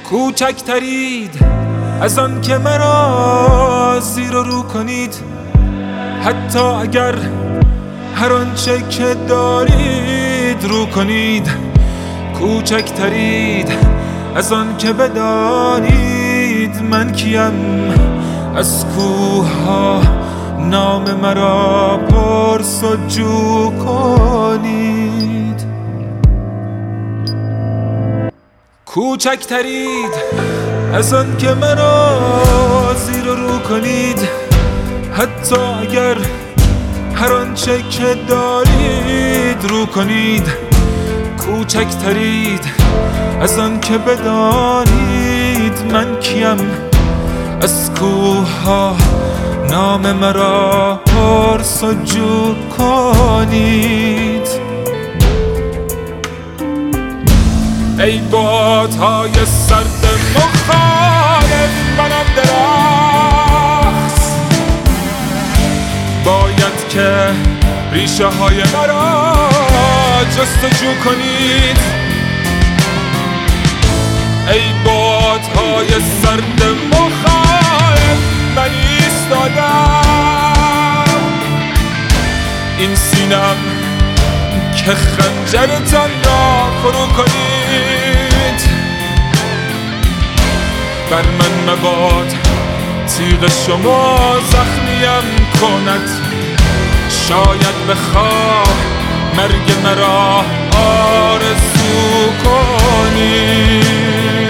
کوچکترید از آن که مرا زیر و رو کنید، حتی اگر هر آنچه که دارید رو کنید. کوچکترید از آن که بدانید من کیم، از کوه ها نام مرا پرسجو کنید. کوچکترید از آن که مرا زیر و رو کنید، حتی اگر هر آنچه که دارید رو کنید. کوچکترید از آن که بدانید من کیم، از کوه ها نام مرا پرسجو کنید. ای بادهای سرد مخالف منم درخت، باید که ریشه های مرا جستجو کنید. ای بادهای سرد مخالف من ایستادم، این سینم که خنجرتان را فرو کنید. بر من مباد تیغ شما زخمیم کند، شاید بخواه مرگ مرا آرزو کنید.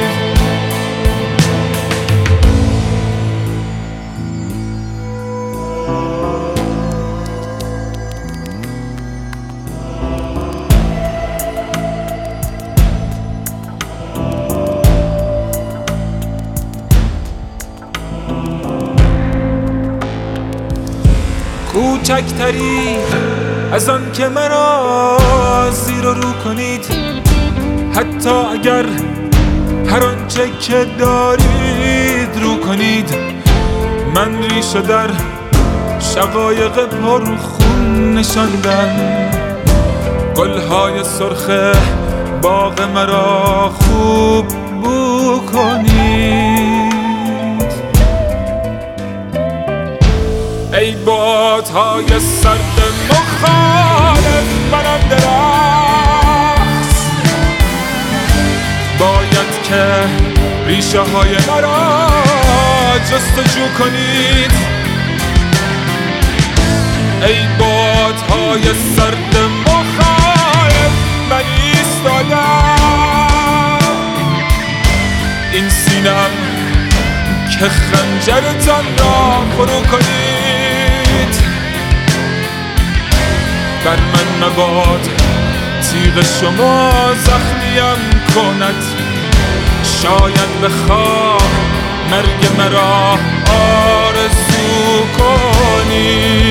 کوچکترید از آن که مرا زیر و رو کنید، حتی اگر هر آنچه که دارید رو کنید. من ریشه در شقایق پرخون نشاندم، گلهای سرخ باغ مرا خوب بو کنید. ای بادهای سرد مخالف منم درخت، باید که ریشه های مرا جستجو کنید. ای بادهای سرد مخالف من ایستادم، این سینم که خنجرتان را فرو کنید. بر من مباد تیغ شما زخمیم کند، شاید بخواه مرگ مرا آرزو کنید.